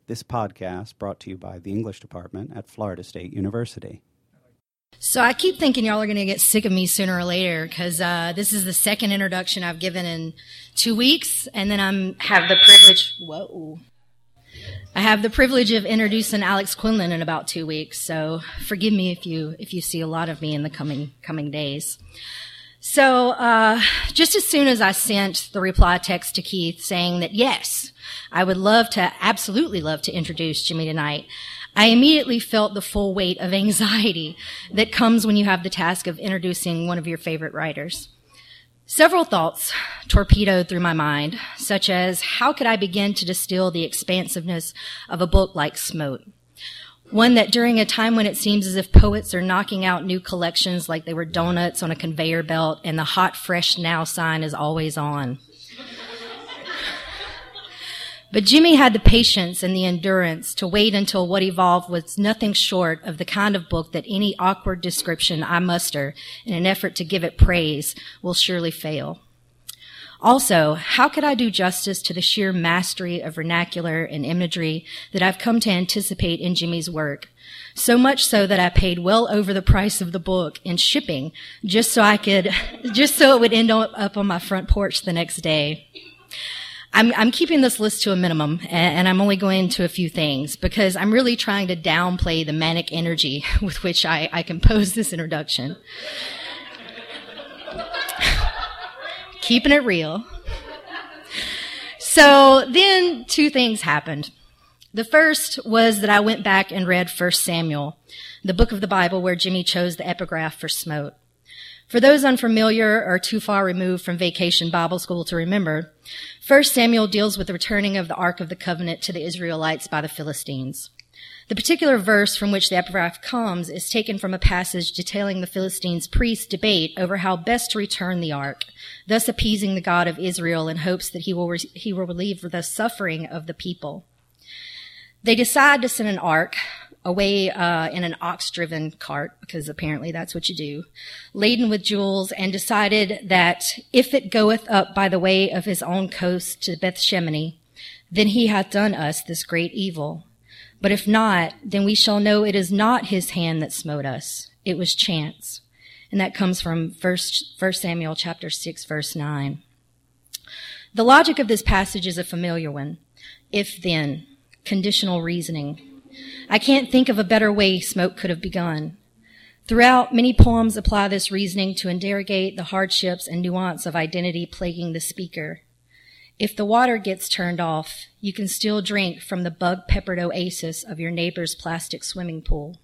This podcast brought to you by the English Department at Florida State University. So I keep thinking y'all are going to get sick of me sooner or later because this is the second introduction I've given in 2 weeks, and then I have the privilege of introducing Alex Quinlan in about 2 weeks. So forgive me if you see a lot of me in the coming days. So just as soon as I sent the reply text to Keith saying that yes, I would absolutely love to introduce Jimmy tonight, I immediately felt the full weight of anxiety that comes when you have the task of introducing one of your favorite writers. Several thoughts torpedoed through my mind, such as how could I begin to distill the expansiveness of a book like Smote? One that during a time when it seems as if poets are knocking out new collections like they were donuts on a conveyor belt and the hot, fresh now sign is always on. But Jimmy had the patience and the endurance to wait until what evolved was nothing short of the kind of book that any awkward description I muster in an effort to give it praise will surely fail. Also, how could I do justice to the sheer mastery of vernacular and imagery that I've come to anticipate in Jimmy's work? So much so that I paid well over the price of the book in shipping just so it would end up on my front porch the next day. I'm keeping this list to a minimum, and I'm only going into a few things because I'm really trying to downplay the manic energy with which I compose this introduction. Keeping it real. So then 2 things happened. The first was that I went back and read 1 Samuel, the book of the Bible where Jimmy chose the epigraph for Smote. For those unfamiliar or too far removed from Vacation Bible School to remember, 1 Samuel deals with the returning of the Ark of the Covenant to the Israelites by the Philistines. The particular verse from which the epigraph comes is taken from a passage detailing the Philistines' priests' debate over how best to return the ark, thus appeasing the God of Israel in hopes that he will relieve the suffering of the people. They decide to send an ark away in an ox-driven cart, because apparently that's what you do, laden with jewels, and decided that if it goeth up by the way of his own coast to Beth-Shemini, then he hath done us this great evil. But if not, then we shall know it is not his hand that smote us. It was chance. And that comes from 1 Samuel chapter 6, verse 9. The logic of this passage is a familiar one. If then, conditional reasoning. I can't think of a better way Smote could have begun. Throughout, many poems apply this reasoning to interrogate the hardships and nuance of identity plaguing the speaker. If the water gets turned off, you can still drink from the bug-peppered oasis of your neighbor's plastic swimming pool.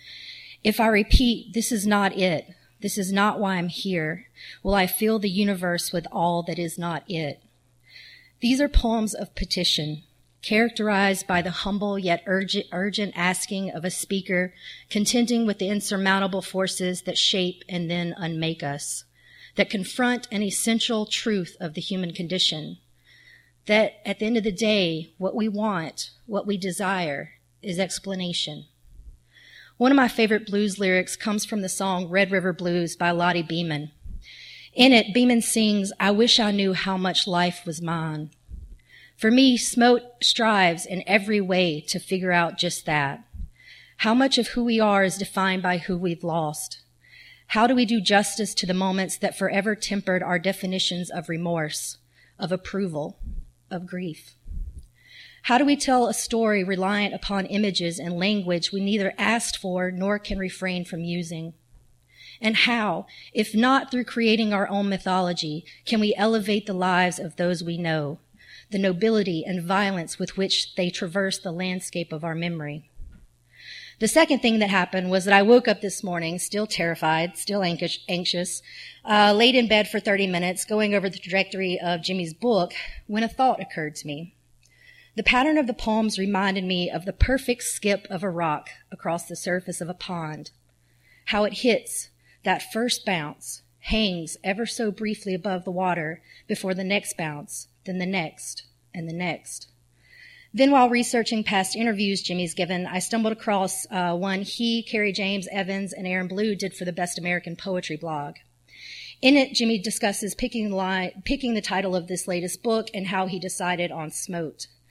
If I repeat, this is not it, this is not why I'm here, will I fill the universe with all that is not it? These are poems of petition, characterized by the humble yet urgent asking of a speaker contending with the insurmountable forces that shape and then unmake us, that confront an essential truth of the human condition, that at the end of the day, what we want, what we desire, is explanation. One of my favorite blues lyrics comes from the song Red River Blues by Lottie Beeman. In it, Beeman sings, "I wish I knew how much life was mine." For me, Smote strives in every way to figure out just that. How much of who we are is defined by who we've lost? How do we do justice to the moments that forever tempered our definitions of remorse, of approval, of grief? How do we tell a story reliant upon images and language we neither asked for nor can refrain from using? And how, if not through creating our own mythology, can we elevate the lives of those we know, the nobility and violence with which they traverse the landscape of our memory? The second thing that happened was that I woke up this morning, still terrified, still anxious, laid in bed for 30 minutes, going over the trajectory of Jimmy's book, when a thought occurred to me. The pattern of the poems reminded me of the perfect skip of a rock across the surface of a pond, how it hits, that first bounce, hangs ever so briefly above the water before the next bounce, then the next, and the next. Then while researching past interviews Jimmy's given, I stumbled across one he, Carrie James Evans, and Aaron Blue did for the Best American Poetry blog. In it, Jimmy discusses picking the title of this latest book and how he decided on Smote.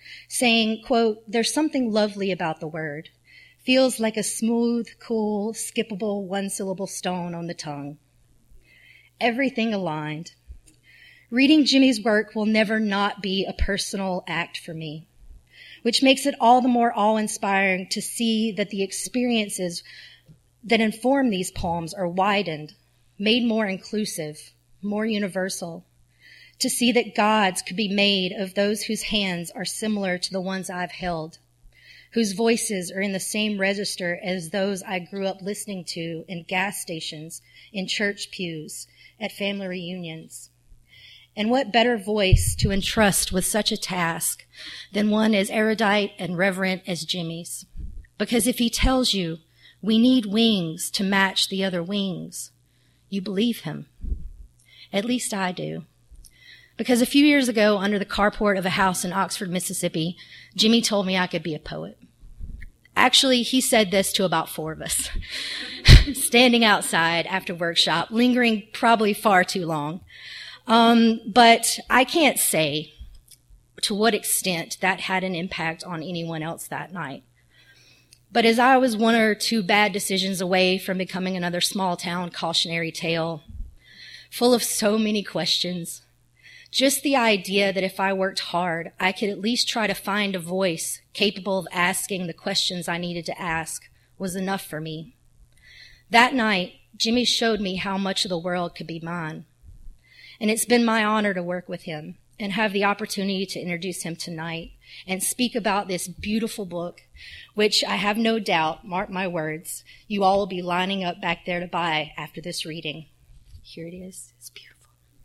saying, quote, "There's something lovely about the word. Feels like a smooth, cool, skippable one-syllable stone on the tongue." Everything aligned. Reading Jimmy's work will never not be a personal act for me, which makes it all the more awe-inspiring to see that the experiences that inform these poems are widened, made more inclusive, more universal, to see that gods could be made of those whose hands are similar to the ones I've held, whose voices are in the same register as those I grew up listening to in gas stations, in church pews, at family reunions. And what better voice to entrust with such a task than one as erudite and reverent as Jimmy's? Because if he tells you we need wings to match the other wings, you believe him. At least I do. Because a few years ago, under the carport of a house in Oxford, Mississippi, Jimmy told me I could be a poet. Actually, he said this to about 4 of us, standing outside after workshop, lingering probably far too long. But I can't say to what extent that had an impact on anyone else that night. But as I was 1 or 2 bad decisions away from becoming another small-town cautionary tale, full of so many questions, just the idea that if I worked hard, I could at least try to find a voice capable of asking the questions I needed to ask was enough for me. That night, Jimmy showed me how much of the world could be mine. And it's been my honor to work with him and have the opportunity to introduce him tonight and speak about this beautiful book, which I have no doubt, mark my words, you all will be lining up back there to buy after this reading. Here it is. It's beautiful.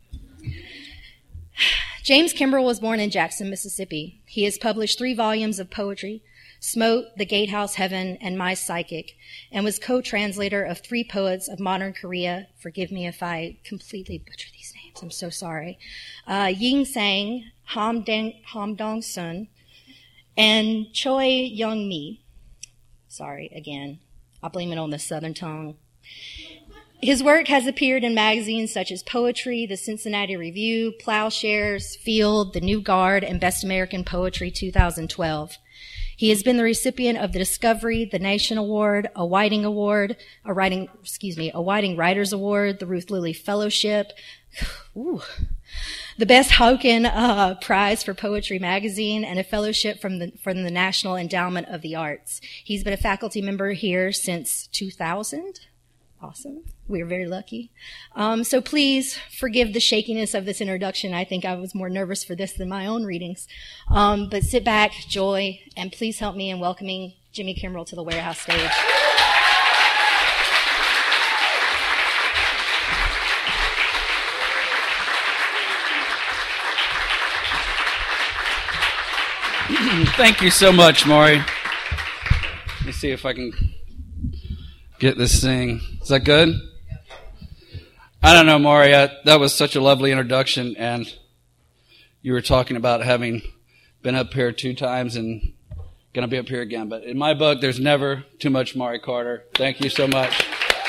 James Kimbrell was born in Jackson, Mississippi. He has published 3 volumes of poetry, Smote, The Gatehouse Heaven, and My Psychic, and was co-translator of 3 poets of modern Korea. Forgive me if I completely butcher these names. I'm so sorry. Ying Sang, Ham Dong Sun, and Choi Young Mi. Sorry, again. I'll blame it on the Southern tongue. His work has appeared in magazines such as Poetry, the Cincinnati Review, Plowshares, Field, The New Guard, and Best American Poetry 2012. He has been the recipient of the Discovery, the Nation Award, a Whiting Writers Award, the Ruth Lilly Fellowship, the Bess Houken Prize for Poetry Magazine, and a fellowship from the National Endowment of the Arts. He's been a faculty member here since 2000. Awesome. We're very lucky. So please forgive the shakiness of this introduction. I think I was more nervous for this than my own readings. But sit back, joy, and please help me in welcoming Jimmy Kimbrell to the Warehouse stage. Thank you so much, Maury. Let me see if I can get this thing. Is that good? I don't know, Maury. That was such a lovely introduction, and you were talking about having been up here 2 times and going to be up here again. But in my book, there's never too much Maury Carter. Thank you so much.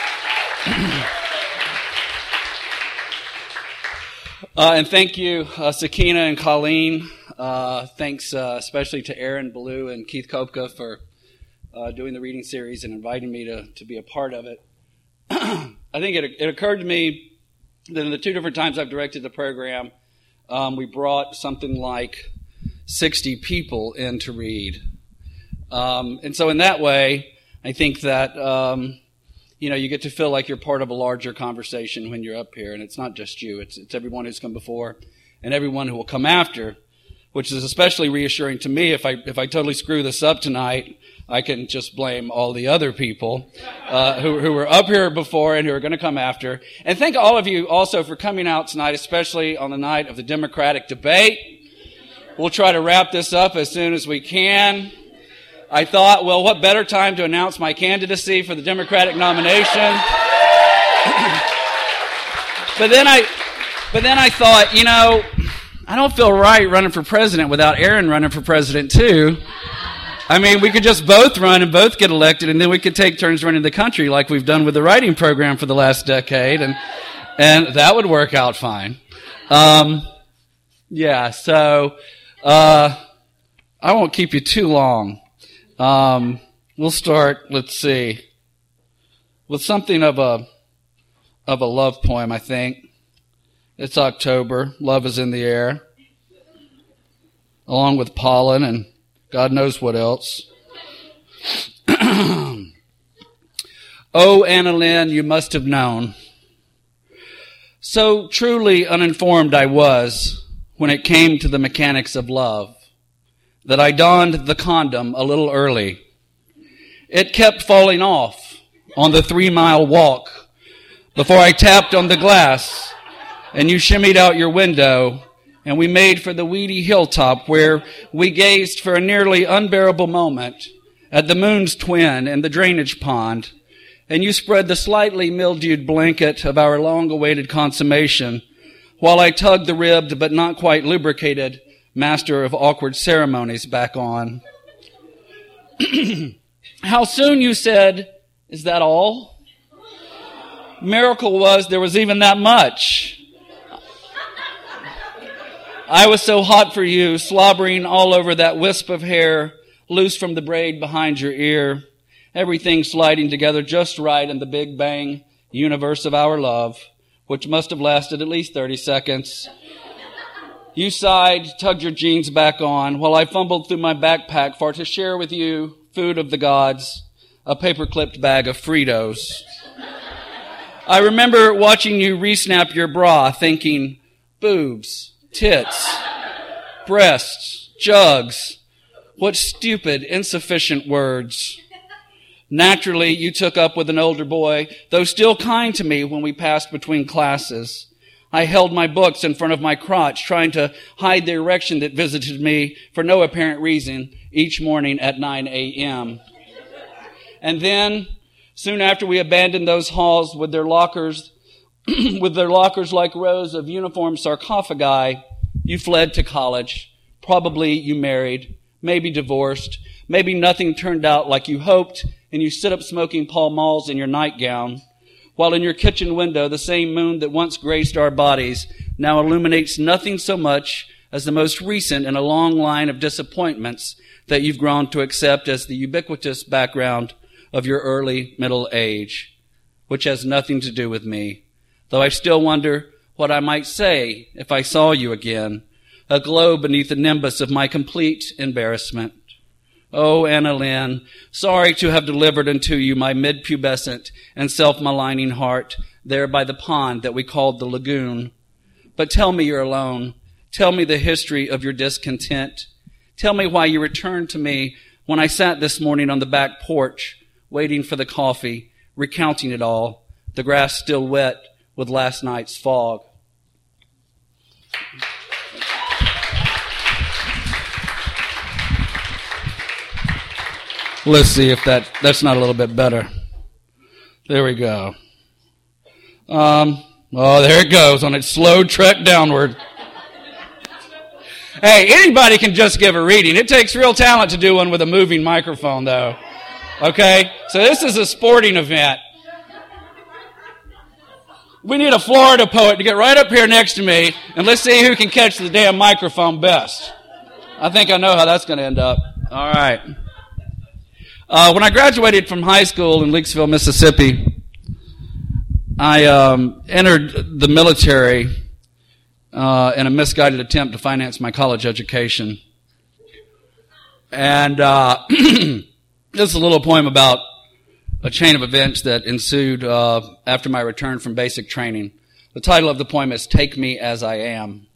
And thank you, Sakina and Colleen. Thanks especially to Aaron Ballou and Keith Kopka for doing the reading series and inviting me to be a part of it. I think it occurred to me that in the 2 different times I've directed the program, we brought something like 60 people in to read. And so in that way, I think that, you get to feel like you're part of a larger conversation when you're up here. And it's not just you. It's everyone who's come before and everyone who will come after, which is especially reassuring to me. If I totally screw this up tonight, I can just blame all the other people who were up here before and who are going to come after. And thank all of you also for coming out tonight, especially on the night of the Democratic debate. We'll try to wrap this up as soon as we can. I thought, well, what better time to announce my candidacy for the Democratic nomination? But then I thought, I don't feel right running for president without Aaron running for president too. I mean, we could just both run and both get elected, and then we could take turns running the country like we've done with the writing program for the last decade, and that would work out fine. So I won't keep you too long. We'll start, let's see, with something of a love poem, I think. It's October. Love is in the air, along with pollen and God knows what else. Oh, Anna Lynn, you must have known. So truly uninformed I was when it came to the mechanics of love, that I donned the condom a little early. It kept falling off on the 3-mile walk before I tapped on the glass and you shimmied out your window and we made for the weedy hilltop where we gazed for a nearly unbearable moment at the moon's twin and the drainage pond, and you spread the slightly mildewed blanket of our long-awaited consummation while I tugged the ribbed but not quite lubricated master of awkward ceremonies back on. How soon, you said, is that all? Miracle was there was even that much. I was so hot for you, slobbering all over that wisp of hair, loose from the braid behind your ear, everything sliding together just right in the big bang universe of our love, which must have lasted at least 30 seconds. You sighed, tugged your jeans back on, while I fumbled through my backpack for to share with you food of the gods, a paper-clipped bag of Fritos. I remember watching you re-snap your bra, thinking, boobs, tits, breasts, jugs. What stupid, insufficient words. Naturally, you took up with an older boy, though still kind to me when we passed between classes. I held my books in front of my crotch, trying to hide the erection that visited me for no apparent reason each morning at 9 a.m. And then, soon after we abandoned those halls with their lockers like rows of uniform sarcophagi, you fled to college. Probably you married, maybe divorced, maybe nothing turned out like you hoped, and you sit up smoking Pall Malls in your nightgown, while in your kitchen window the same moon that once graced our bodies now illuminates nothing so much as the most recent in a long line of disappointments that you've grown to accept as the ubiquitous background of your early middle age, which has nothing to do with me, though I still wonder what I might say if I saw you again, aglow beneath the nimbus of my complete embarrassment. Oh, Anna Lynn, sorry to have delivered unto you my mid-pubescent and self-maligning heart there by the pond that we called the lagoon. But tell me you're alone. Tell me the history of your discontent. Tell me why you returned to me when I sat this morning on the back porch, waiting for the coffee, recounting it all, the grass still wet with last night's fog. Let's see if that's not a little bit better. There we go. Oh, there it goes on its slow trek downward. Hey, anybody can just give a reading. It takes real talent to do one with a moving microphone, though. Okay? So this is a sporting event. We need a Florida poet to get right up here next to me, and let's see who can catch the damn microphone best. I think I know how that's going to end up. All right. When I graduated from high school in Leakesville, Mississippi, I entered the military in a misguided attempt to finance my college education. And this is a little poem about a chain of events that ensued after my return from basic training. The title of the poem is Take Me As I Am.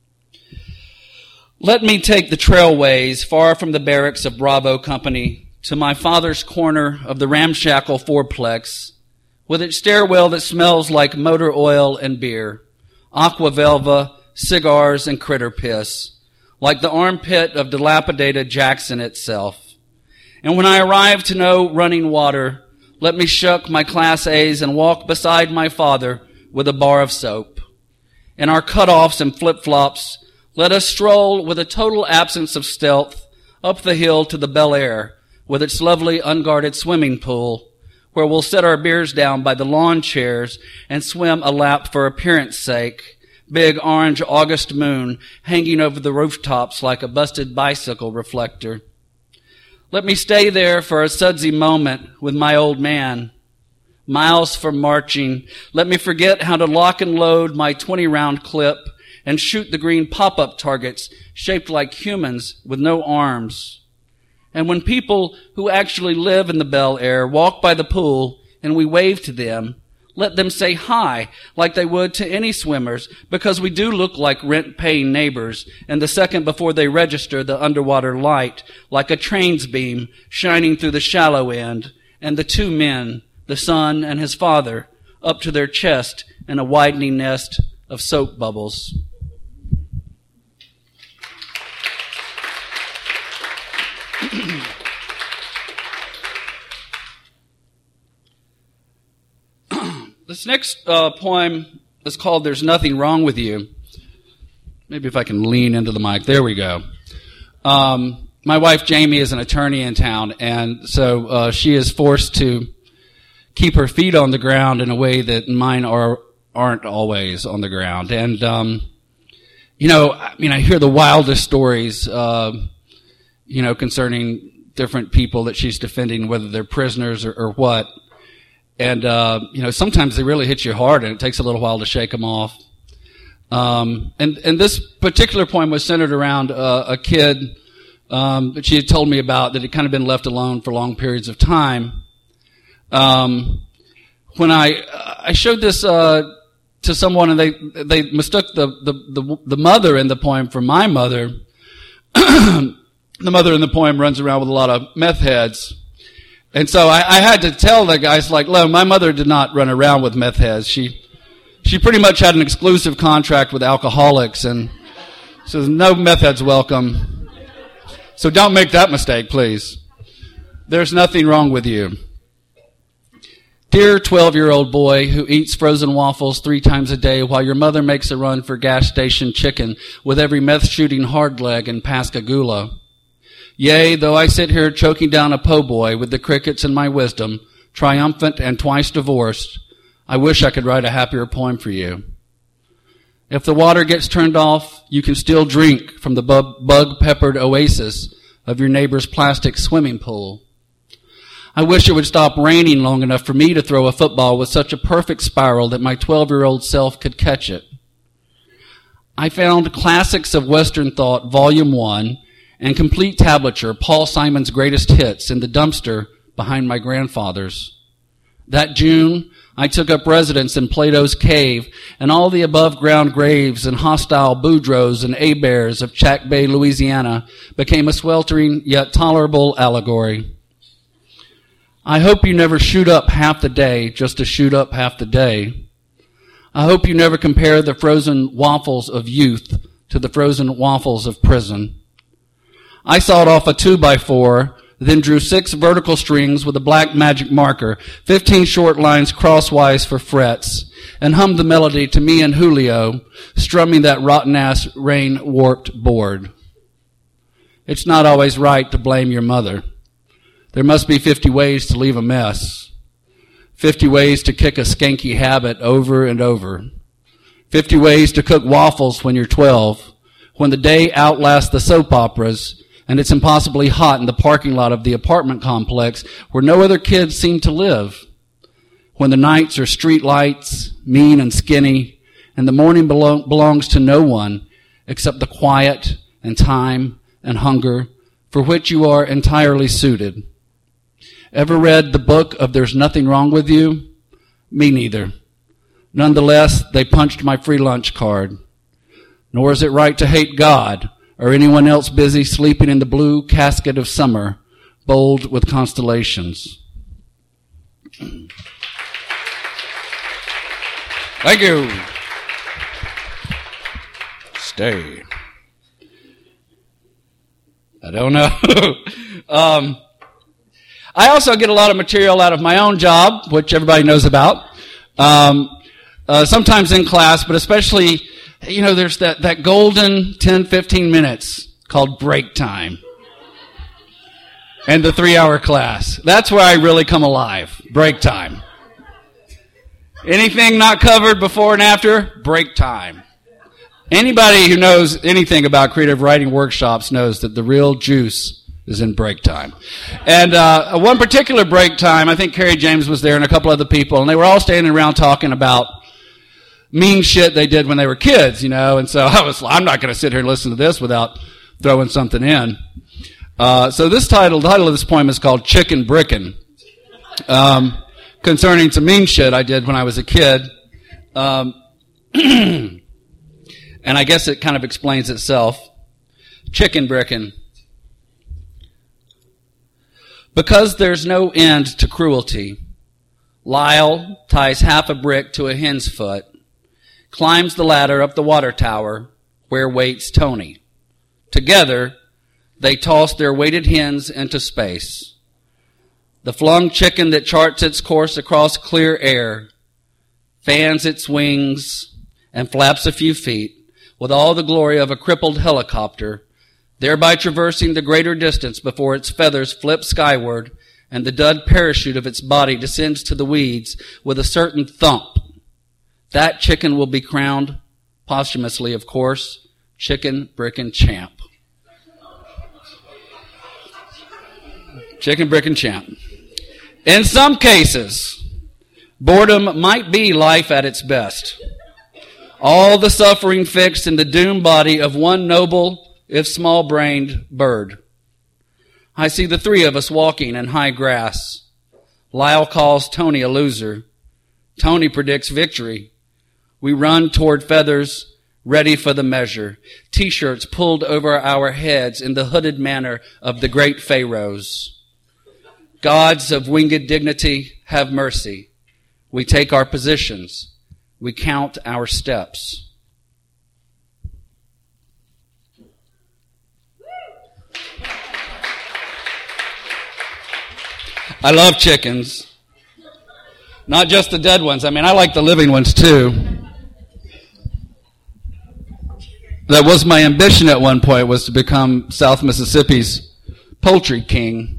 Let me take the trailways far from the barracks of Bravo Company to my father's corner of the ramshackle fourplex, with its stairwell that smells like motor oil and beer, aqua velva, cigars, and critter piss, like the armpit of dilapidated Jackson itself. And when I arrive to know running water, let me shuck my Class A's and walk beside my father with a bar of soap. In our cutoffs and flip-flops, let us stroll with a total absence of stealth up the hill to the Bel Air, with its lovely unguarded swimming pool, where we'll set our beers down by the lawn chairs and swim a lap for appearance sake, big orange August moon hanging over the rooftops like a busted bicycle reflector. Let me stay there for a sudsy moment with my old man. Miles from marching, let me forget how to lock and load my 20-round clip and shoot the green pop-up targets shaped like humans with no arms. And when people who actually live in the Bel Air walk by the pool and we wave to them, let them say hi like they would to any swimmers, because we do look like rent-paying neighbors, and the second before they register the underwater light, like a train's beam shining through the shallow end, and the two men, the son and his father, up to their chest in a widening nest of soap bubbles. This next poem is called There's Nothing Wrong With You. Maybe if I can lean into the mic. There we go. My wife Jamie is an attorney in town, and so she is forced to keep her feet on the ground in a way that mine aren't always on the ground. And, I hear the wildest stories, concerning different people that she's defending, whether they're prisoners or what. And, sometimes they really hit you hard, and it takes a little while to shake them off. And this particular poem was centered around a kid that she had told me about that had kind of been left alone for long periods of time. When I showed this to someone, and they mistook the mother in the poem for my mother. The mother in the poem runs around with a lot of meth heads. And so I had to tell the guys, like, look, my mother did not run around with meth heads. She pretty much had an exclusive contract with alcoholics, and says, no meth heads welcome. So don't make that mistake, please. There's nothing wrong with you. Dear 12-year-old boy who eats frozen waffles 3 times a day while your mother makes a run for gas station chicken with every meth-shooting hard leg in Pascagoula. Yea, though I sit here choking down a po' boy with the crickets in my wisdom, triumphant and twice divorced, I wish I could write a happier poem for you. If the water gets turned off, you can still drink from the bug-peppered oasis of your neighbor's plastic swimming pool. I wish it would stop raining long enough for me to throw a football with such a perfect spiral that my 12-year-old self could catch it. I found Classics of Western Thought, Volume 1, and complete tablature, Paul Simon's greatest hits, in the dumpster behind my grandfather's. That June, I took up residence in Plato's Cave, and all the above-ground graves and hostile Boudreaux and Héberts of Chack Bay, Louisiana, became a sweltering yet tolerable allegory. I hope you never shoot up half the day just to shoot up half the day. I hope you never compare the frozen waffles of youth to the frozen waffles of prison. I sawed off a 2x4, then drew 6 vertical strings with a black magic marker, 15 short lines crosswise for frets, and hummed the melody to me and Julio, strumming that rotten-ass rain-warped board. It's not always right to blame your mother. There must be 50 ways to leave a mess, 50 ways to kick a skanky habit over and over, 50 ways to cook waffles when you're 12, when the day outlasts the soap operas, and it's impossibly hot in the parking lot of the apartment complex where no other kids seem to live, when the nights are street lights, mean and skinny, and the morning belongs to no one except the quiet and time and hunger for which you are entirely suited. Ever read the book of There's Nothing Wrong With You? Me neither. Nonetheless, they punched my free lunch card. Nor is it right to hate God or anyone else busy sleeping in the blue casket of summer, bold with constellations. Thank you. Stay. I don't know. I also get a lot of material out of my own job, which everybody knows about. Sometimes in class, but especially, there's that golden 10, 15 minutes called break time. And the 3-hour class. That's where I really come alive. Break time. Anything not covered before and after? Break time. Anybody who knows anything about creative writing workshops knows that the real juice is in break time. And one particular break time, I think Carrie James was there and a couple other people, and they were all standing around talking about mean shit they did when they were kids, and so I'm not going to sit here and listen to this without throwing something in. So the title of this poem is called Chicken Brickin', concerning some mean shit I did when I was a kid. And I guess it kind of explains itself. Chicken brickin'. Because there's no end to cruelty, Lyle ties half a brick to a hen's foot, climbs the ladder up the water tower where waits Tony. Together, they toss their weighted hens into space. The flung chicken that charts its course across clear air, fans its wings, and flaps a few feet with all the glory of a crippled helicopter, thereby traversing the greater distance before its feathers flip skyward and the dud parachute of its body descends to the weeds with a certain thump. That chicken will be crowned, posthumously of course, Chicken Brickin' Champ. Chicken Brickin' Champ. In some cases, boredom might be life at its best. All the suffering fixed in the doomed body of one noble, if small-brained, bird. I see the three of us walking in high grass. Lyle calls Tony a loser. Tony predicts victory. We run toward feathers, ready for the measure. T-shirts pulled over our heads in the hooded manner of the great pharaohs. Gods of winged dignity, have mercy. We take our positions. We count our steps. I love chickens. Not just the dead ones. I like the living ones too. That was my ambition at one point, was to become South Mississippi's poultry king.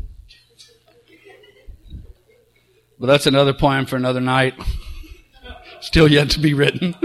But that's another poem for another night. Still yet to be written.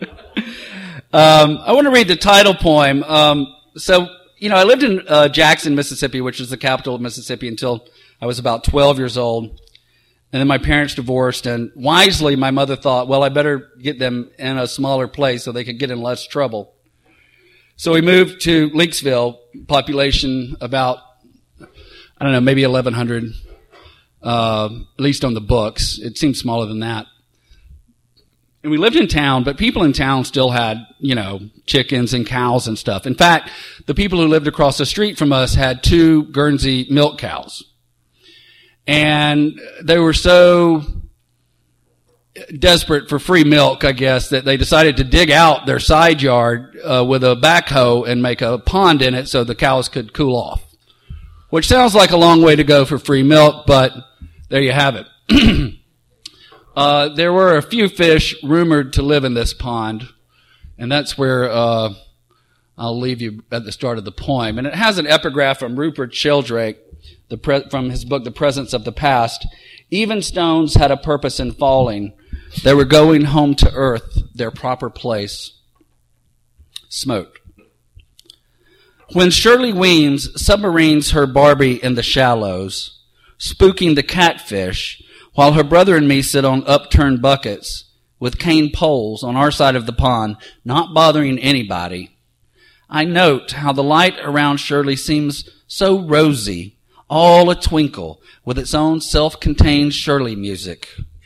I want to read the title poem. I lived in Jackson, Mississippi, which is the capital of Mississippi, until I was about 12 years old. And then my parents divorced, and wisely my mother thought, well, I better get them in a smaller place so they could get in less trouble. So we moved to Leakesville, population about, maybe 1,100, at least on the books. It seemed smaller than that. And we lived in town, but people in town still had, chickens and cows and stuff. In fact, the people who lived across the street from us had 2 Guernsey milk cows. And they were so desperate for free milk, I guess, that they decided to dig out their side yard with a backhoe and make a pond in it so the cows could cool off. Which sounds like a long way to go for free milk, but there you have it. There were a few fish rumored to live in this pond, and that's where I'll leave you at the start of the poem. And it has an epigraph from Rupert Sheldrake from his book, The Presence of the Past. Even stones had a purpose in falling. They were going home to earth, their proper place. Smote. When Shirley Weems submarines her Barbie in the shallows, spooking the catfish, while her brother and me sit on upturned buckets with cane poles on our side of the pond, not bothering anybody, I note how the light around Shirley seems so rosy, all a twinkle, with its own self-contained Shirley music.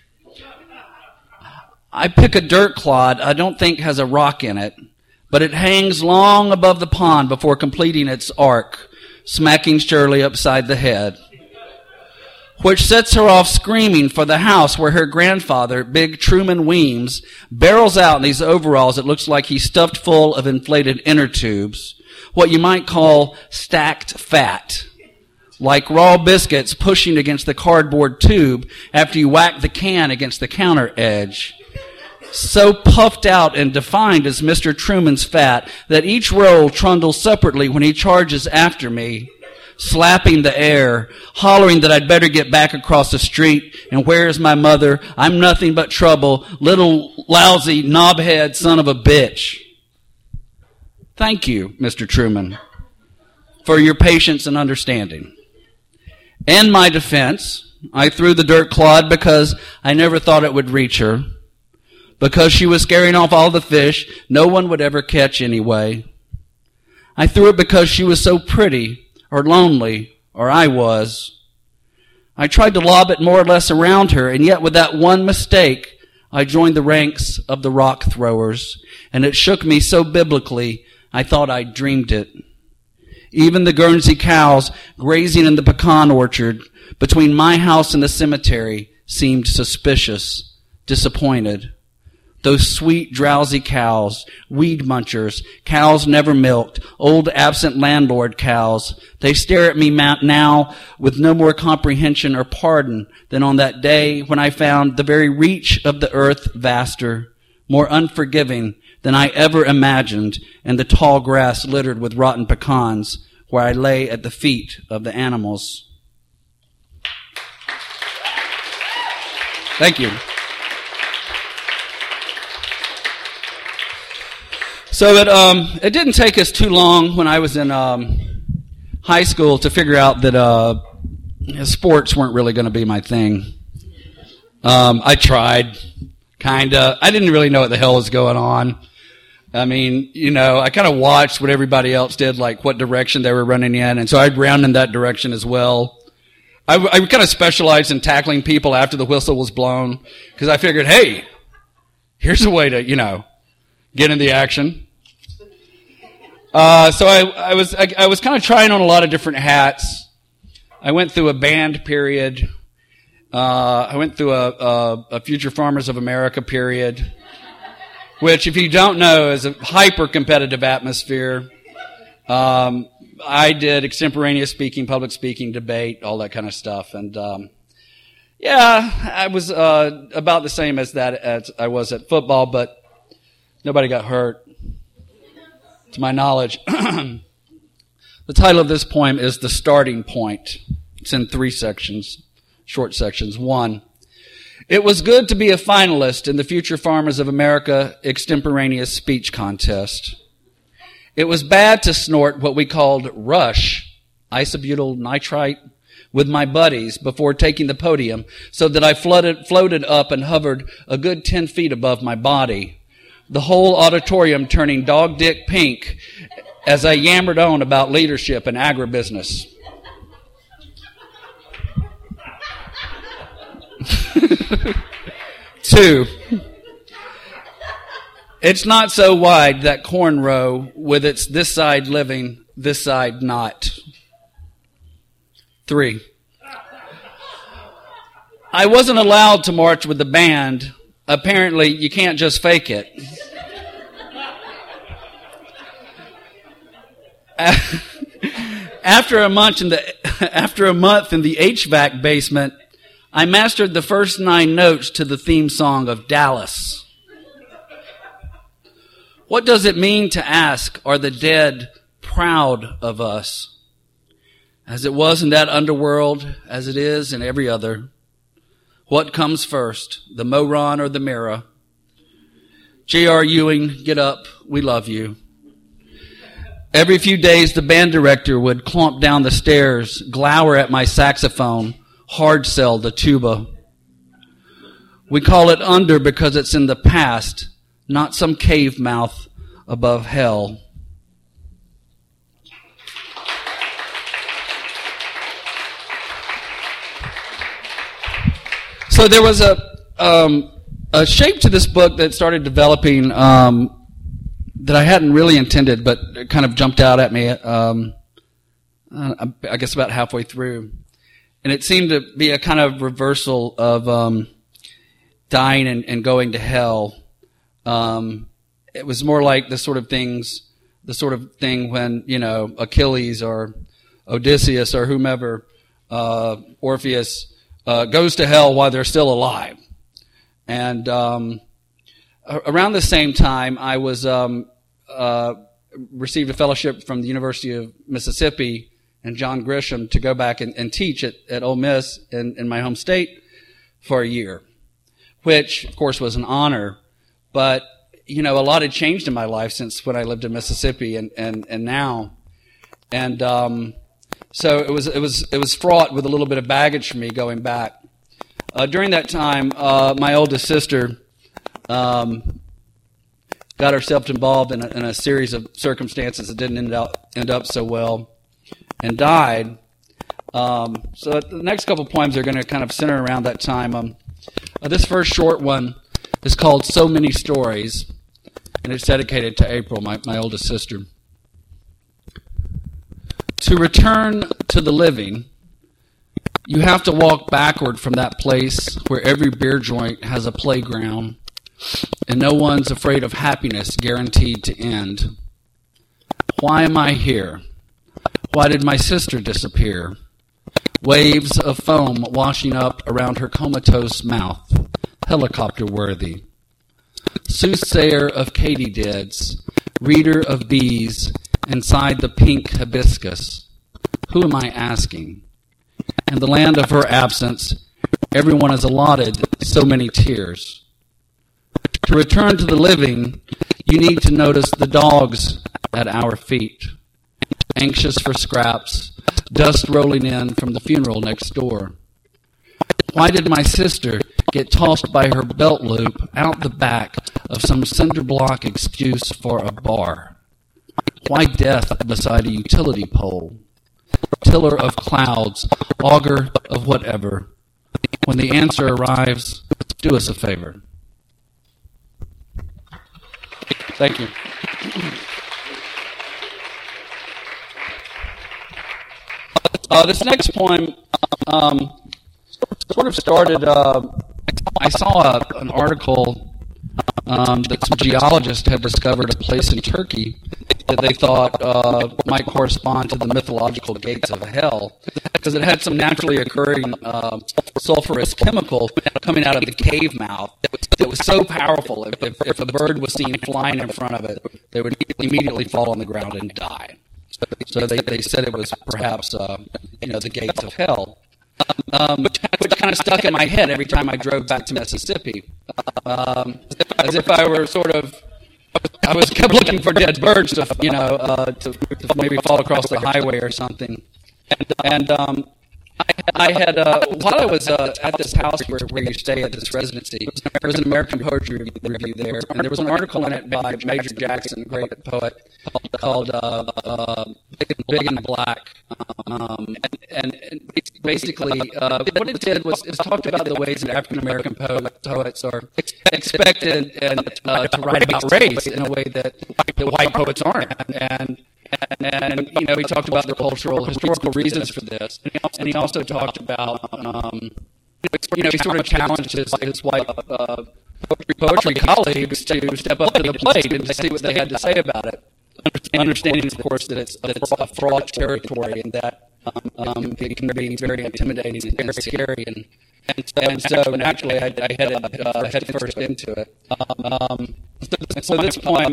I pick a dirt clod I don't think has a rock in it, but it hangs long above the pond before completing its arc, smacking Shirley upside the head, which sets her off screaming for the house where her grandfather, Big Truman Weems, barrels out in these overalls that looks like he's stuffed full of inflated inner tubes, what you might call stacked fat, like raw biscuits pushing against the cardboard tube after you whack the can against the counter edge. So puffed out and defined is Mr. Truman's fat that each roll trundles separately when he charges after me, slapping the air, hollering that I'd better get back across the street, and where's my mother? I'm nothing but trouble, little lousy knobhead son of a bitch. Thank you, Mr. Truman, for your patience and understanding. In my defense, I threw the dirt clod because I never thought it would reach her, because she was scaring off all the fish no one would ever catch anyway. I threw it because she was so pretty, or lonely, or I was. I tried to lob it more or less around her, and yet with that one mistake, I joined the ranks of the rock throwers, and it shook me so biblically, I thought I'd dreamed it. Even the Guernsey cows grazing in the pecan orchard between my house and the cemetery seemed suspicious, disappointed. Those sweet, drowsy cows, weed munchers, cows never milked, old absent landlord cows, they stare at me now with no more comprehension or pardon than on that day when I found the very reach of the earth vaster, more unforgiving than I ever imagined, and the tall grass littered with rotten pecans where I lay at the feet of the animals. Thank you. So it didn't take us too long when I was in high school to figure out that sports weren't really going to be my thing. I tried, kind of. I didn't really know what the hell was going on. I mean, I kind of watched what everybody else did, like what direction they were running in, and so I'd round in that direction as well. I kind of specialized in tackling people after the whistle was blown because I figured, hey, here's a way to, get in the action. So I was kind of trying on a lot of different hats. I went through a band period. I went through a Future Farmers of America period, which, if you don't know, is a hyper-competitive atmosphere. I did extemporaneous speaking, public speaking, debate, all that kind of stuff. And, I was about the same as I was at football, but nobody got hurt, to my knowledge. The title of this poem is The Starting Point. It's in 3 sections, short sections. 1, it was good to be a finalist in the Future Farmers of America extemporaneous speech contest. It was bad to snort what we called rush, isobutyl nitrite, with my buddies before taking the podium so that I floated up and hovered a good 10 feet above my body, the whole auditorium turning dog dick pink as I yammered on about leadership and agribusiness. Two, it's not so wide, that corn row, with its this side living, this side not. 3, I wasn't allowed to march with the band. Apparently, you can't just fake it. After a month in the HVAC basement, I mastered the first 9 notes to the theme song of Dallas. What does it mean to ask, are the dead proud of us? As it was in that underworld, as it is in every other. What comes first, the Moron or the Mirror? J.R. Ewing, get up, we love you. Every few days, the band director would clomp down the stairs, glower at my saxophone, hard sell the tuba. We call it under because it's in the past, not some cave mouth above hell. So there was a shape to this book that started developing that I hadn't really intended, but it kind of jumped out at me, I guess about halfway through. And it seemed to be a kind of reversal of dying and going to hell. It was more like the sort of thing when, Achilles or Odysseus or whomever, Orpheus, goes to hell while they're still alive. And around the same time, I was received a fellowship from the University of Mississippi and John Grisham to go back and teach at Ole Miss in my home state for a year, which, of course, was an honor. But a lot had changed in my life since when I lived in Mississippi and now. And so it was fraught with a little bit of baggage for me going back. During that time, my oldest sister got herself involved in a series of circumstances that didn't end up so well, and died. So the next couple poems are going to kind of center around that time. This first short one is called "So Many Stories," and it's dedicated to April, my oldest sister. To return to the living, you have to walk backward from that place where every beer joint has a playground and no one's afraid of happiness guaranteed to end. Why am I here? Why did my sister disappear? Waves of foam washing up around her comatose mouth, helicopter-worthy. Soothsayer of katydids, reader of bees, inside the pink hibiscus. Who am I asking? In the land of her absence, everyone is allotted so many tears. To return to the living, you need to notice the dogs at our feet, anxious for scraps, dust rolling in from the funeral next door. Why did my sister get tossed by her belt loop out the back of some cinder block excuse for a bar? Why death beside a utility pole? Tiller of clouds, augur of whatever. When the answer arrives, do us a favor. Thank you. This next poem sort of started, I saw an article that some geologists had discovered a place in Turkey that they thought might correspond to the mythological gates of hell, because it had some naturally occurring sulfurous chemical coming out of the cave mouth that was so powerful, if a bird was seen flying in front of it, they would immediately fall on the ground and die. So they said it was perhaps the gates of hell, which kind of stuck in my head every time I drove back to Mississippi, as if I were I kept looking for dead birds to maybe fall across the highway or something. And I had, while I was at this house where you stay at this residency, there was an American poetry review there, and there was an article in it by Major Jackson, a great poet, called Big and Black. And basically, what it did was it talked about the ways that African American poets are expected to write about race in a way that white poets aren't. And we talked about the historical reasons for this, and he also talked about he sort of challenged his white poetry colleagues to step up to the plate and to see what they had to say about it. Understanding, of course, that it's a fraught territory and that it can be very intimidating and very scary, and so naturally I headed head first into it. So this poem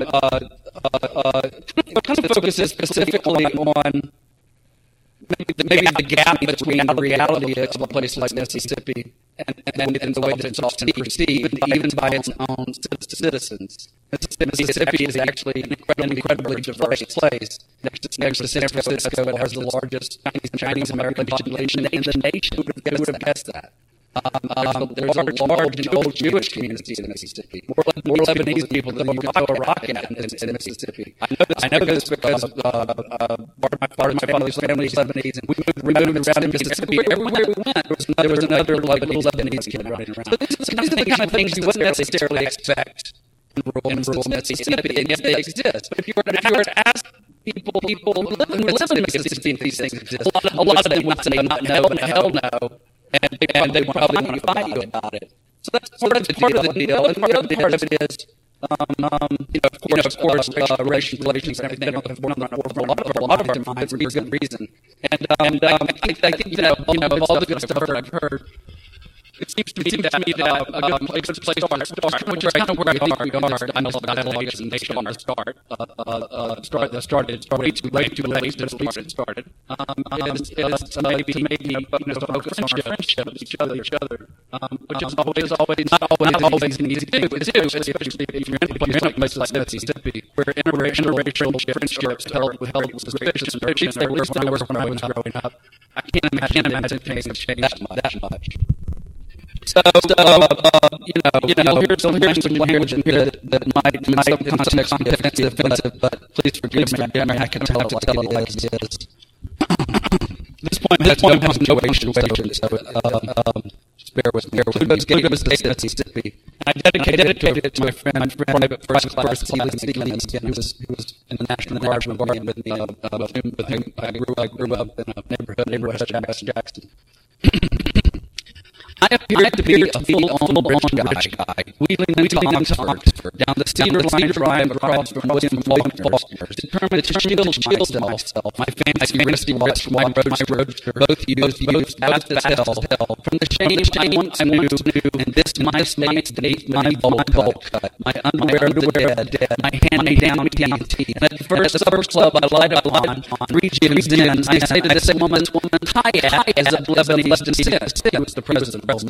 kind of focuses specifically on maybe the gap between the reality of a place like Mississippi and the way that it's often perceived, even by its own citizens. Mississippi is actually an incredibly diverse place. Next to San Francisco, it has the largest Chinese American population in the nation. Who would have guessed that? There's a large and old Jewish community in Mississippi. More Lebanese people than you can throw a rock at in Mississippi. I know this because part of my father's family is Lebanese, and we moved around in Mississippi. Everywhere we went, there was another Lebanese kid running around. So these are the kind of things you wouldn't necessarily expect in rural Mississippi, and yet they exist. But if you were to ask people who live in Mississippi if these things exist, a lot of them would say not no and hell no. And they probably want to fight you about it. So that's part of the deal. And the other part of it is, of course, racial relations and everything have been on the forefront of a lot of our minds for good reason. And I think of all the good stuff that I've heard, It seems to me that a good place to start, which is kind of where I think we are. I know that election started way too late to at least at least it started. Is maybe focus on our friendship with each other, which is not always an easy thing to do, especially if you're in a place like Mississippi, where interracial friendships held with suspicious notion, or at least when I was growing up. I can't imagine things have changed that much. So, here's some language that might in some context be offensive, but please forgive me. I can tell it like it is. This point has no punctuation, so just bear with me. Pluto's Gate, Mississippi. I dedicated it to my friend, private first class, Stevens, who was in the National Guard with me, with whom I grew up in a neighborhood in West Jackson. I appeared to be a full-on rich guy, wheeling into Oxford, down the Cedar Line Drive across from William Faulkner's, determined to shield myself, my fancy rusty watch, my roadster, both used as to hell, from the shame I once knew, and this my state beneath my bowl cut, my underwear dead, my hand-me-down teeth, and at the first supper club I light upon, 3 gins in, I say to this woman, Hayat is of Lebanese descent, who was the president. No,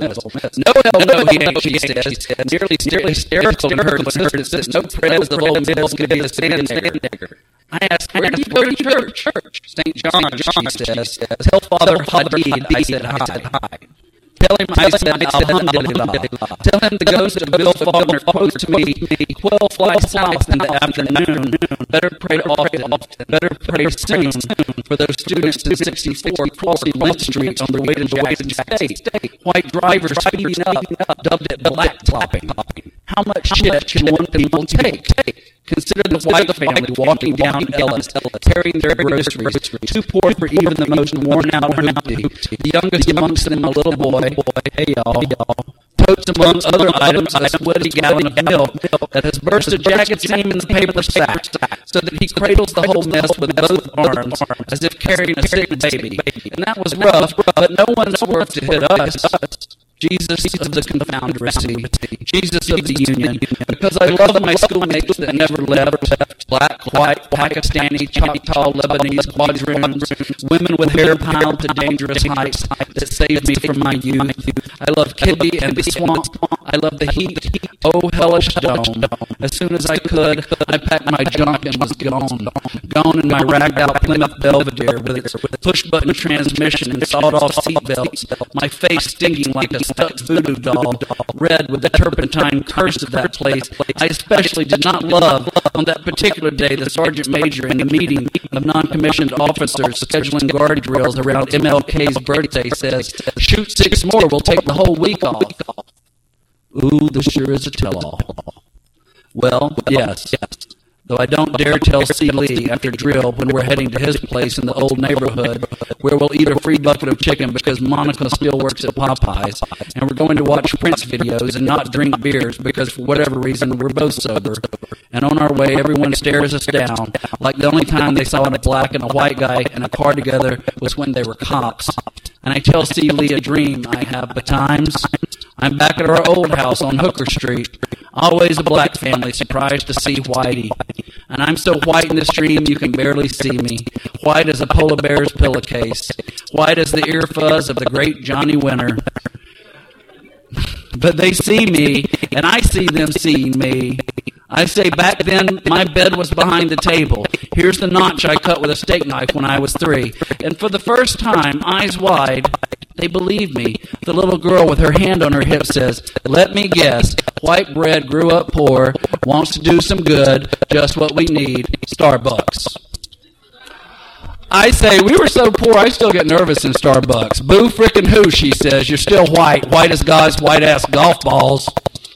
she says, nearly hysterical in her insistence. No praise of old mills could be the sand nigger. I asked, where do you go to church? St. John, she says. Tell Father Hadid I said hi. Tell him I said alhamdulillah. Tell him the ghost of Bill Faulkner quotes to me, 12 fly south in the afternoon. Better pray often, better pray soon for those students in 64 crossing Lynch Street on their way to Jackson State. White drivers speeding up, dubbed it black topping. How much shit can one people take? Consider the White family walking down Ellis, carrying their groceries, too poor for even the most worn-out hoopty. The youngest amongst them, a little boy, hey y'all, totes amongst other items a sweaty gallon of milk that has burst a jacket seam in the paper sack, so that he cradles the whole mess with both arms, as if carrying a sick baby. And that was rough, but no one's worth to hit us. Jesus of the Confederacy, Jesus of the Union, because I love my schoolmates that never left, black, white, Pakistani, Choctaw, Lebanese, quadroons, women with hair piled to dangerous heights that saved me from my youth. I love Kibbe and the swamp. I love the heat. Oh, hellish dome. As soon as I could, I packed my junk and was gone. Gone in my ragged-out Plymouth Belvedere with its push-button transmission and sawed-off seatbelts, my face stinging like a stuck voodoo doll, red with the turpentine curse of that place. I especially did not love, on that particular day, the sergeant major in the meeting of non-commissioned officers scheduling guard drills around MLK's birthday says, shoot 6 more, we'll take the whole week off. Ooh, this sure is a tell-all. Well, yes. Though I don't dare tell C. Lee after drill when we're heading to his place in the old neighborhood where we'll eat a free bucket of chicken because Monica still works at Popeyes, and we're going to watch Prince videos and not drink beers because for whatever reason we're both sober. And on our way, everyone stares us down, like the only time they saw a black and a white guy in a car together was when they were cops. And I tell C. Lee a dream I have betimes. I'm back at our old house on Hooker Street. Always a black family, surprised to see Whitey. And I'm so white in this dream you can barely see me. White as a polar bear's pillowcase. White as the ear fuzz of the great Johnny Winter. But they see me, and I see them seeing me. I say back then my bed was behind the table. Here's the notch I cut with a steak knife when I was 3. And for the first time, eyes wide, they believe me. The little girl with her hand on her hip says, let me guess, white bread grew up poor, wants to do some good, just what we need, Starbucks. I say, we were so poor I still get nervous in Starbucks. Boo frickin' who, she says, you're still white as God's white-ass golf balls.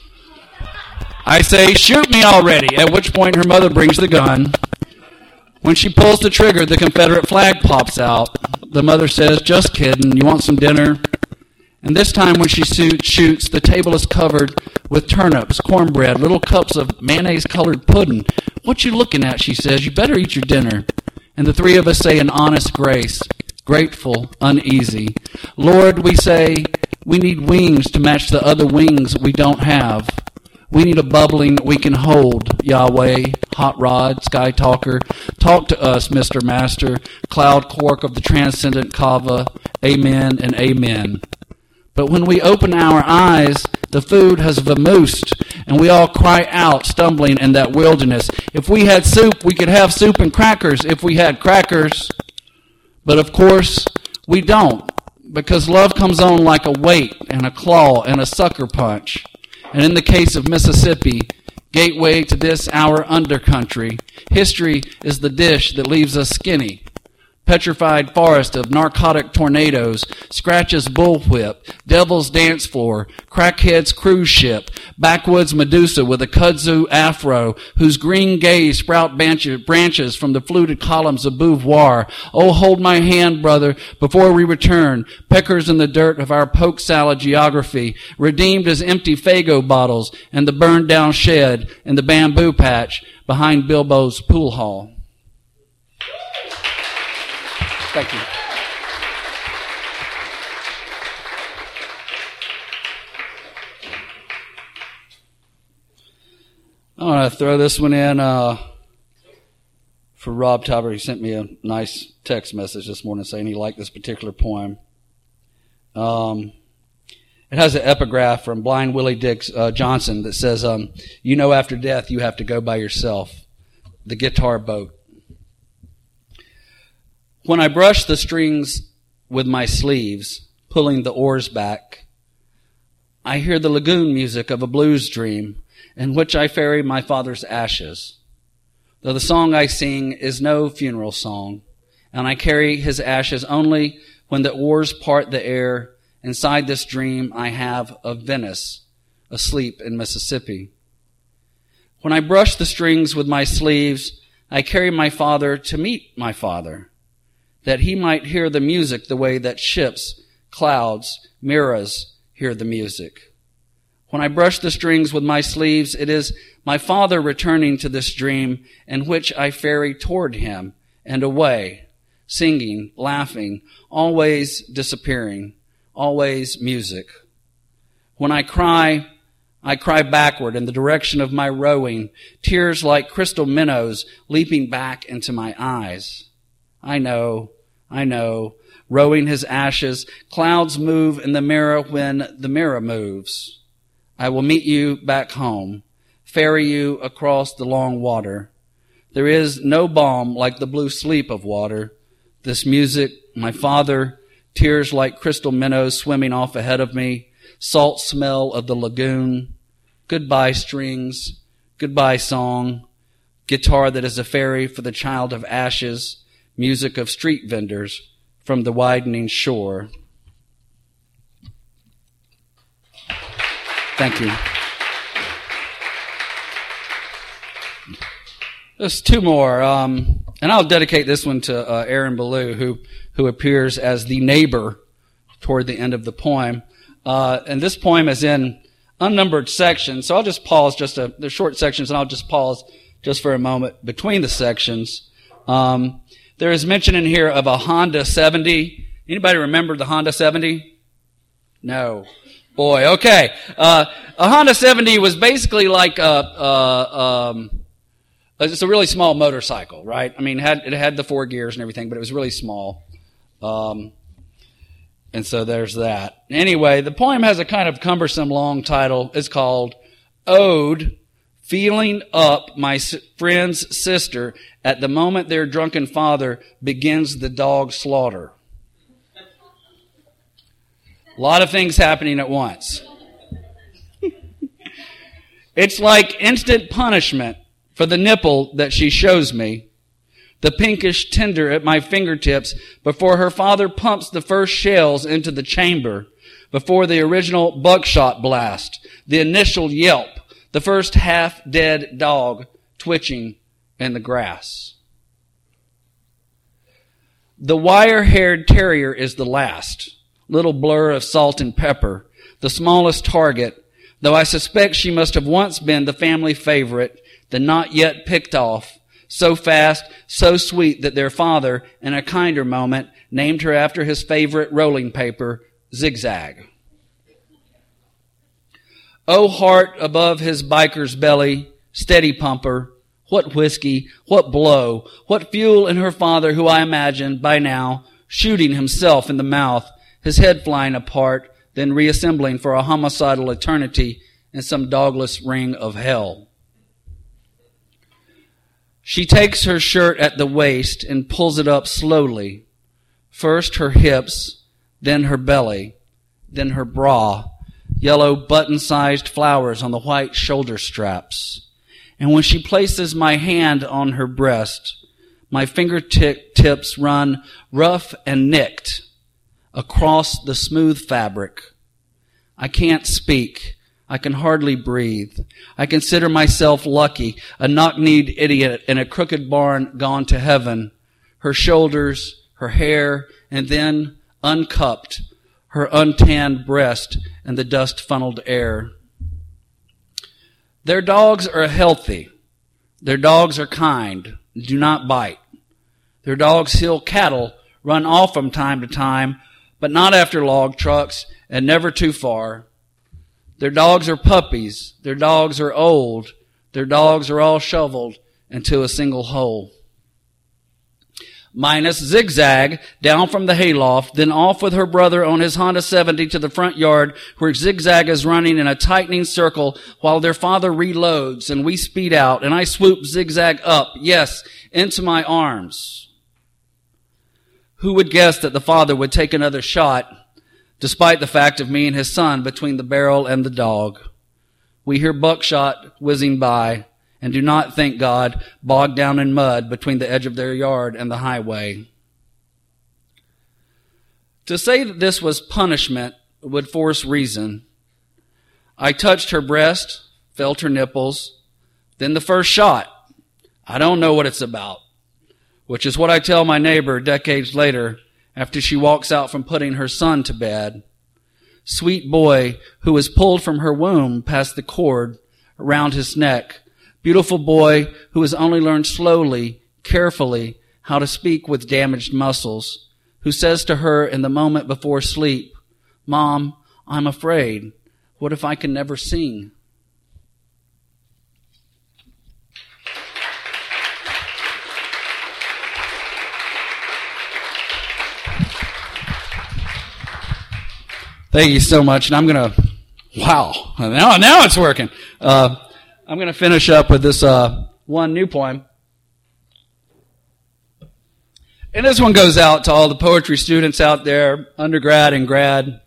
I say, shoot me already, at which point her mother brings the gun. When she pulls the trigger, the Confederate flag pops out. The mother says, just kidding, you want some dinner? And this time when she shoots, the table is covered with turnips, cornbread, little cups of mayonnaise-colored pudding. What you looking at, she says, you better eat your dinner. And the 3 of us say an honest grace, grateful, uneasy. Lord, we say, We need wings to match the other wings we don't have. We need a bubbling we can hold, Yahweh, Hot Rod, Sky Talker. Talk to us, Mr. Master, Cloud Quark of the Transcendent Kava. Amen and amen. But when we open our eyes, the food has vamoosed, and we all cry out, stumbling in that wilderness. If we had soup, we could have soup and crackers if we had crackers. But of course, we don't, because love comes on like a weight and a claw and a sucker punch. And in the case of Mississippi, gateway to this our undercountry, history is the dish that leaves us skinny. Petrified forest of narcotic tornadoes, Scratch's bullwhip, Devil's dance floor, Crackhead's cruise ship, backwoods Medusa with a kudzu afro, whose green gaze sprout branches from the fluted columns of Beauvoir. Oh, hold my hand, brother, before we return, peckers in the dirt of our poke salad geography, redeemed as empty Faygo bottles and the burned down shed in the bamboo patch behind Bilbo's pool hall. Thank you. I want to throw this one in for Rob Tauber. He sent me a nice text message this morning saying he liked this particular poem. It has an epigraph from Blind Willie Dix Johnson that says, you know after death you have to go by yourself. The Guitar Boat. When I brush the strings with my sleeves, pulling the oars back, I hear the lagoon music of a blues dream in which I ferry my father's ashes. Though the song I sing is no funeral song, and I carry his ashes only when the oars part the air inside this dream I have of Venice, asleep in Mississippi. When I brush the strings with my sleeves, I carry my father to meet my father, that he might hear the music the way that ships, clouds, mirrors hear the music. When I brush the strings with my sleeves, it is my father returning to this dream in which I ferry toward him and away, singing, laughing, always disappearing, always music. When I cry backward in the direction of my rowing, tears like crystal minnows leaping back into my eyes. I know, rowing his ashes, clouds move in the mirror when the mirror moves. I will meet you back home, ferry you across the long water. There is no balm like the blue sleep of water. This music, my father, tears like crystal minnows swimming off ahead of me, salt smell of the lagoon, goodbye strings, goodbye song, guitar that is a ferry for the child of ashes, music of street vendors from the widening shore. Thank you. There's two more, and I'll dedicate this one to Aaron Ballou, who appears as the neighbor toward the end of the poem. And this poem is in unnumbered sections, so I'll just pause they're short sections, and I'll just pause just for a moment between the sections. There is mention in here of a Honda 70. Anybody remember the Honda 70? No. Boy, okay. A Honda 70 was basically like it's a really small motorcycle, right? I mean, it had the 4 gears and everything, but it was really small. And so there's that. Anyway, the poem has a kind of cumbersome long title. It's called Ode, Feeling Up My Friend's Sister at the Moment Their Drunken Father Begins the Dog Slaughter. A lot of things happening at once. It's like instant punishment for the nipple that she shows me, the pinkish tinder at my fingertips before her father pumps the first shells into the chamber, before the original buckshot blast, the initial yelp, the first half-dead dog twitching in the grass. The wire-haired terrier is the last, little blur of salt and pepper, the smallest target, though I suspect she must have once been the family favorite, the not yet picked off, so fast, so sweet that their father, in a kinder moment, named her after his favorite rolling paper, Zigzag. Oh, heart above his biker's belly, steady pumper, what whiskey, what blow, what fuel in her father, who I imagine by now shooting himself in the mouth, his head flying apart, then reassembling for a homicidal eternity in some dogless ring of hell. She takes her shirt at the waist and pulls it up slowly. First her hips, then her belly, then her bra, yellow button-sized flowers on the white shoulder straps. And when she places my hand on her breast, my fingertips run rough and nicked across the smooth fabric. I can't speak. I can hardly breathe. I consider myself lucky, a knock-kneed idiot in a crooked barn gone to heaven. Her shoulders, her hair, and then, uncupped, her untanned breast and the dust-funneled air. Their dogs are healthy. Their dogs are kind, do not bite. Their dogs hill cattle, run off from time to time, but not after log trucks and never too far. Their dogs are puppies. Their dogs are old. Their dogs are all shoveled into a single hole. Minus Zigzag down from the hayloft, then off with her brother on his Honda 70 to the front yard where Zigzag is running in a tightening circle while their father reloads, and we speed out, and I swoop Zigzag up, yes, into my arms. Who would guess that the father would take another shot, despite the fact of me and his son between the barrel and the dog? We hear buckshot whizzing by, and do not, thank God, bogged down in mud between the edge of their yard and the highway. To say that this was punishment would force reason. I touched her breast, felt her nipples, then the first shot. I don't know what it's about, which is what I tell my neighbor decades later after she walks out from putting her son to bed. Sweet boy who was pulled from her womb past the cord around his neck. Beautiful boy who has only learned slowly, carefully, how to speak with damaged muscles, who says to her in the moment before sleep, "Mom, I'm afraid. What if I can never sing?" Thank you so much. And I'm going to, wow, now it's working. I'm going to finish up with this one new poem. And this one goes out to all the poetry students out there, undergrad and grad.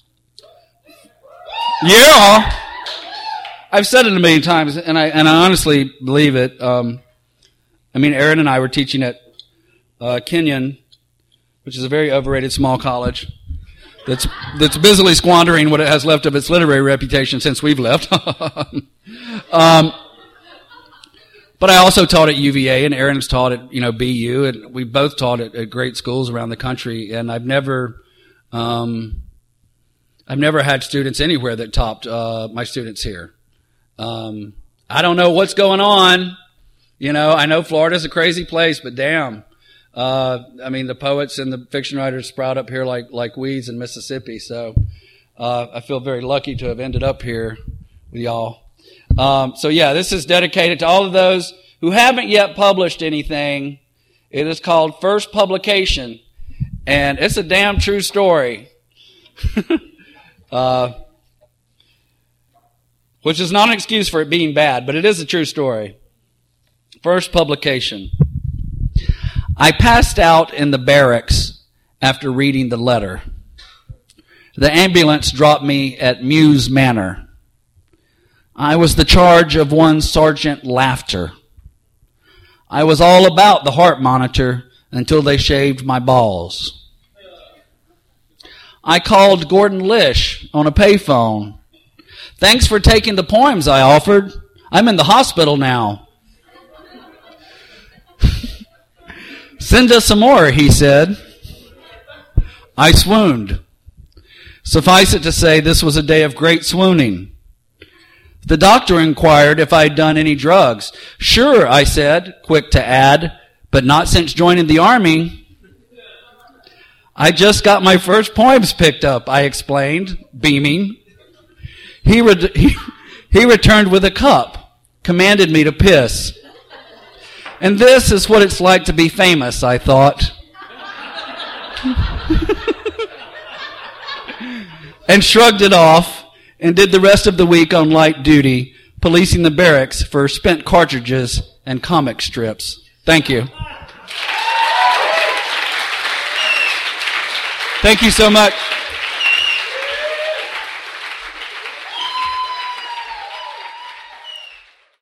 Yeah! I've said it a million times, and I honestly believe it. Aaron and I were teaching at Kenyon, which is a very overrated small college that's busily squandering what it has left of its literary reputation since we've left. But I also taught at UVA, and Aaron's taught at BU, and we both taught at great schools around the country. And I've never had students anywhere that topped my students here. I don't know what's going on. I know Florida's a crazy place, but damn. The poets and the fiction writers sprout up here like weeds in Mississippi. So, I feel very lucky to have ended up here with y'all. This is dedicated to all of those who haven't yet published anything. It is called First Publication, and it's a damn true story. Which is not an excuse for it being bad, but it is a true story. First Publication. I passed out in the barracks after reading the letter. The ambulance dropped me at Mews Manor. I was the charge of one Sergeant Laughter. I was all about the heart monitor until they shaved my balls. I called Gordon Lish on a payphone. "Thanks for taking the poems I offered. I'm in the hospital now." "Send us some more," he said. I swooned. Suffice it to say, this was a day of great swooning. The doctor inquired if I'd done any drugs. "Sure," I said, quick to add, "but not since joining the Army." "I just got my first poems picked up," I explained, beaming. He returned with a cup, commanded me to piss. And this is what it's like to be famous, I thought. And shrugged it off and did the rest of the week on light duty, policing the barracks for spent cartridges and comic strips. Thank you. Thank you so much.